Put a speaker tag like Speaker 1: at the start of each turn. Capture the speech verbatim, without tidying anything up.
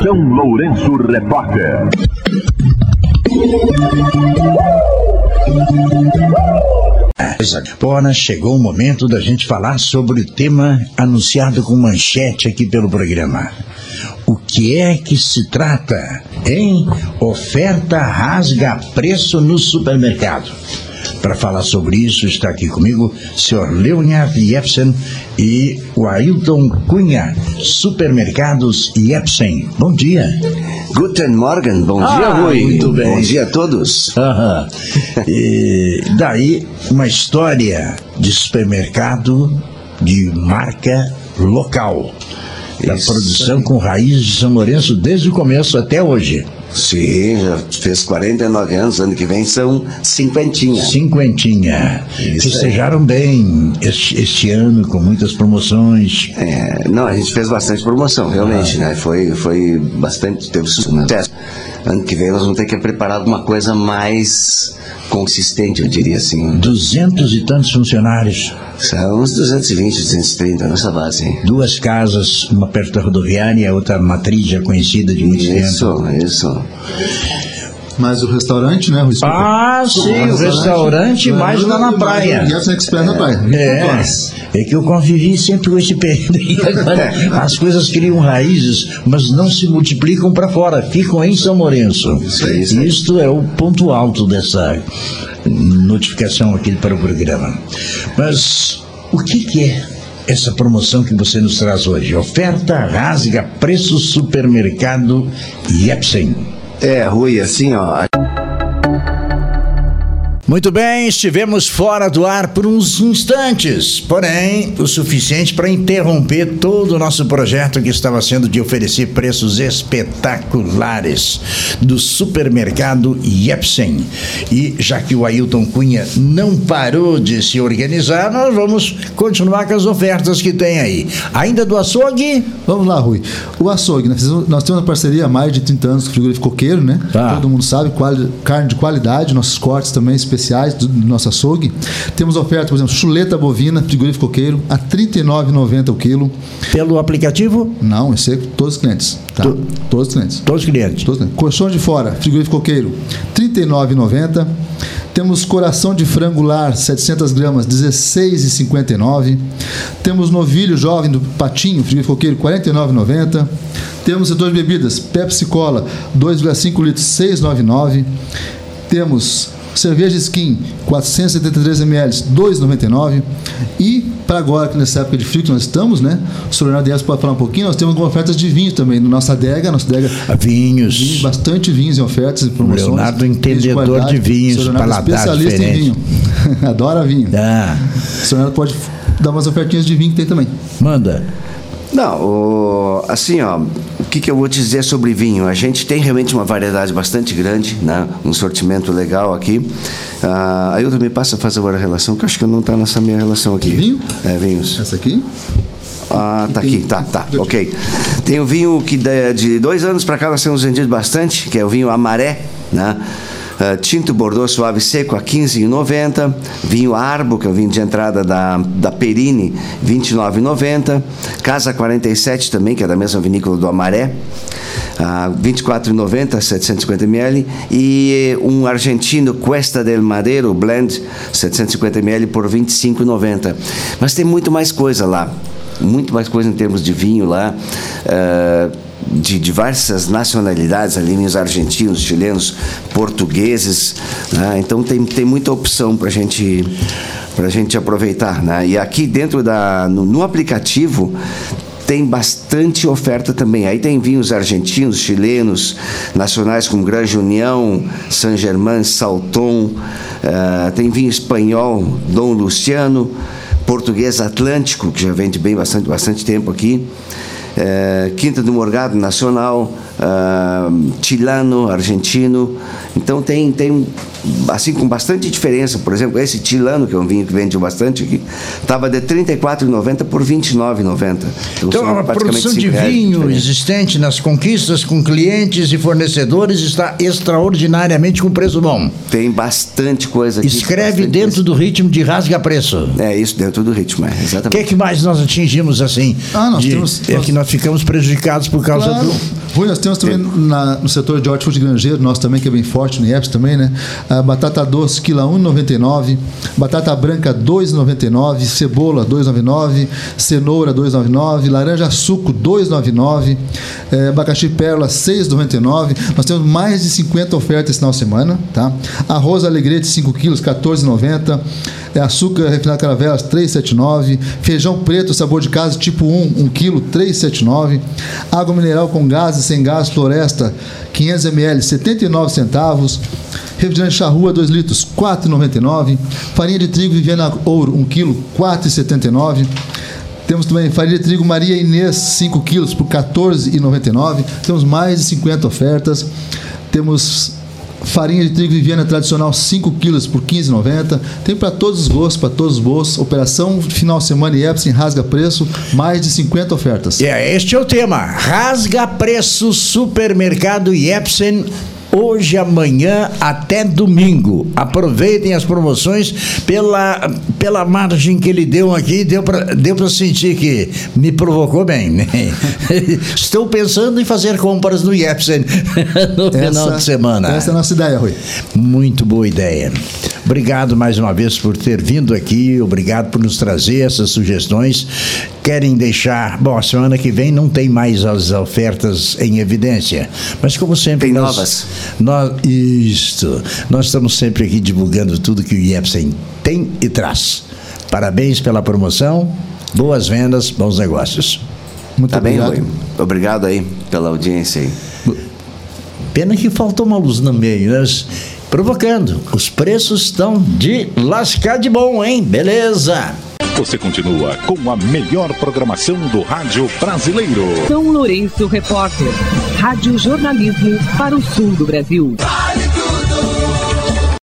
Speaker 1: São Lourenço Repórter.
Speaker 2: Agora chegou o momento da gente falar sobre o tema anunciado com manchete aqui pelo programa. O que é que se trata, hein? Oferta rasga preço no supermercado. Para falar sobre isso, está aqui comigo o senhor Leonhard Jepsen e o Ailton Cunha, Supermercados Jepsen. Bom dia.
Speaker 3: Guten Morgen, bom ah, dia, Rui.
Speaker 2: Muito bem.
Speaker 3: Bom dia a todos.
Speaker 2: Aham. E daí, uma história de supermercado de marca local. Da Isso. produção com raízes de São Lourenço desde o começo até hoje.
Speaker 3: Sim, já fez quarenta e nove anos, ano que vem são cinquentinha.
Speaker 2: Cinquentinha. Isso. Festejaram aí. bem este, este ano, com muitas promoções.
Speaker 3: É, não, a gente fez bastante promoção, realmente, ah. né? Foi, foi bastante, teve sucesso. Ano que vem nós vamos ter que preparar alguma coisa mais consistente, eu diria assim.
Speaker 2: Duzentos e tantos funcionários.
Speaker 3: São uns duzentos e vinte, duzentos e trinta, nossa base.
Speaker 2: Duas casas, uma perto da rodoviária e a outra matriz já conhecida de muito
Speaker 3: isso,
Speaker 2: tempo.
Speaker 3: Isso, isso.
Speaker 4: Mas o restaurante, né? O
Speaker 2: ah, sim, o restaurante, restaurante mais lá na praia.
Speaker 4: E essa Expert na praia.
Speaker 2: É, é que eu convivi sempre com esse período. E agora as coisas criam raízes, mas não se multiplicam para fora, ficam em São Lourenço.
Speaker 3: Isso, é isso.
Speaker 2: Isto é o ponto alto dessa notificação aqui para o programa. Mas o que, que é essa promoção que você nos traz hoje? Oferta rasga preço supermercado Jepsen.
Speaker 3: É, Rui, assim, ó.
Speaker 2: Muito bem, estivemos fora do ar por uns instantes, porém, o suficiente para interromper todo o nosso projeto que estava sendo de oferecer preços espetaculares do supermercado Jepsen. E já que o Ailton Cunha não parou de se organizar, nós vamos continuar com as ofertas que tem aí. Ainda do açougue?
Speaker 4: Vamos lá, Rui. O açougue, nós, nós temos uma parceria há mais de trinta anos com o frigorífico Coqueiro, né? Tá. Todo mundo sabe, quali, carne de qualidade, nossos cortes também especiais. especiais do, do nosso açougue. Temos oferta, por exemplo, chuleta bovina, frigorífico Coqueiro, a trinta e nove reais e noventa centavos o quilo.
Speaker 2: Pelo aplicativo?
Speaker 4: Não, esse é todos os clientes. Tá? Tu, todos os clientes.
Speaker 2: Todos os clientes.
Speaker 4: Todos os clientes. Colchão de fora, frigorífico Coqueiro, trinta e nove reais e noventa centavos. Temos coração de frango lar, setecentas gramas, dezesseis reais e cinquenta e nove centavos. Temos novilho jovem do patinho, frigorífico Coqueiro, quarenta e nove reais e noventa centavos. Temos setor de bebidas, Pepsi Cola, dois vírgula cinco litros, seis reais e noventa e nove centavos. Temos cerveja Skin, quatrocentos e setenta e três mililitros, dois reais e noventa e nove centavos. E, para agora, que nessa época de frio que nós estamos, né? O senhor Leonardo Dias pode falar um pouquinho, nós temos algumas ofertas de vinho também, na nossa adega, nossa adega.
Speaker 2: Vinhos.
Speaker 4: vinhos. Bastante vinhos em ofertas e promoções.
Speaker 2: O Leonardo, entendedor de, de vinhos, paladar
Speaker 4: especialista
Speaker 2: diferente.
Speaker 4: em vinho. Adora vinho.
Speaker 2: Ah.
Speaker 4: O senhor Leonardo pode dar umas ofertinhas de vinho que tem também.
Speaker 2: Manda.
Speaker 3: Não, o, assim, ó, o que, que eu vou te dizer sobre vinho? A gente tem realmente uma variedade bastante grande, né? Um sortimento legal aqui. Ah, aí eu também passo a fazer agora a relação, que eu acho que não está nessa minha relação aqui.
Speaker 4: Vinho?
Speaker 3: É, vinhos.
Speaker 4: Essa aqui?
Speaker 3: Ah, tá aqui, tá, tá, ok. Tem o vinho que de, de dois anos para cá nós temos vendido bastante, que é o vinho Amaré, né? Uh, tinto Bordeaux suave seco a quinze reais e noventa centavos, vinho Arbo, que é o vinho de entrada da, da Perini, vinte e nove reais e noventa centavos, Casa quarenta e sete também, que é da mesma vinícola do Amaré, uh, vinte e quatro reais e noventa centavos, setecentos e cinquenta mililitros, e um argentino Cuesta del Madeiro Blend, setecentos e cinquenta mililitros por vinte e cinco reais e noventa centavos. Mas tem muito mais coisa lá, muito mais coisa em termos de vinho lá, uh, de diversas nacionalidades, ali, vinhos argentinos, chilenos, portugueses, né? Então tem, tem muita opção para gente, a gente aproveitar, né? E aqui dentro da, no, no aplicativo tem bastante oferta também. Aí tem vinhos argentinos, chilenos, nacionais como Granja União, San Germán, Salton, uh, tem vinho espanhol, Dom Luciano, português Atlântico, que já vende bem bastante, bastante tempo aqui. É, Quinta do Morgado Nacional, uh, chilano, argentino. Então tem, tem assim com bastante diferença. Por exemplo, esse chilano, que é um vinho que vende bastante aqui, estava de trinta e quatro reais e noventa centavos por vinte e nove reais e noventa centavos. Então,
Speaker 2: então a produção de vinho existente nas conquistas com clientes e fornecedores está extraordinariamente com preço bom.
Speaker 3: Tem bastante coisa aqui.
Speaker 2: Escreve dentro coisa. do ritmo de rasga preço.
Speaker 3: É isso, dentro do ritmo, é, exatamente.
Speaker 2: O que é que mais nós atingimos assim?
Speaker 4: Ah, nós
Speaker 2: de,
Speaker 4: temos...
Speaker 2: É nós... que nós ficamos prejudicados por causa
Speaker 4: claro.
Speaker 2: do...
Speaker 4: Rui, nós temos também na, no setor de hortifruti granjeiro, nós também, que é bem forte no I E P S também, né? A batata doce, quilo um real e noventa e nove centavos, batata branca dois reais e noventa e nove centavos, cebola dois reais e noventa e nove centavos, cenoura dois reais e noventa e nove centavos, laranja suco dois reais e noventa e nove centavos, é, abacaxi pérola seis reais e noventa e nove centavos. Nós temos mais de cinquenta ofertas esse final de semana, tá? Arroz alegrete cinco quilos, quatorze reais e noventa centavos, é, açúcar refinado caravelas três reais e setenta e nove centavos, feijão preto sabor de casa tipo um, um quilo, três reais e setenta e nove centavos, água mineral com gás e sem gás Floresta quinhentos mililitros, setenta e nove centavos, refrigerante Charrua dois litros, quatro reais e noventa e nove centavos, farinha de trigo Viviana Ouro um quilo, quatro reais e setenta e nove centavos. Temos também farinha de trigo Maria Inês cinco quilos por quatorze reais e noventa e nove centavos. Temos mais de cinquenta ofertas. Temos farinha de trigo Viviana tradicional cinco quilos por quinze reais e noventa centavos. Tem para todos os gostos, para todos os bolsos. Operação final de semana I E P S em rasga preço, mais de cinquenta ofertas.
Speaker 2: É, este é o tema. Rasga preço supermercado I E P S hoje, amanhã, até domingo. Aproveitem as promoções pela, pela margem que ele deu aqui. Deu para deu para sentir que me provocou bem, né? Estou pensando em fazer compras no I E P S no essa, final de semana.
Speaker 4: Essa é a nossa ideia, Rui.
Speaker 2: Muito boa ideia. Obrigado mais uma vez por ter vindo aqui. Obrigado por nos trazer essas sugestões. Querem deixar... Bom, a semana que vem não tem mais as ofertas em evidência. Mas como sempre...
Speaker 3: Tem
Speaker 2: nós,
Speaker 3: novas.
Speaker 2: Nós, isto. Nós estamos sempre aqui divulgando tudo que o I E P S tem e traz. Parabéns pela promoção. Boas vendas, bons negócios.
Speaker 3: Muito tá obrigado. Bem, Rui. Obrigado aí pela audiência aí.
Speaker 2: Pena que faltou uma luz no meio, né? Provocando. Os preços estão de lascar de bom, hein? Beleza.
Speaker 1: Você continua com a melhor programação do rádio brasileiro.
Speaker 5: São Lourenço Repórter. Rádio Jornalismo para o sul do Brasil.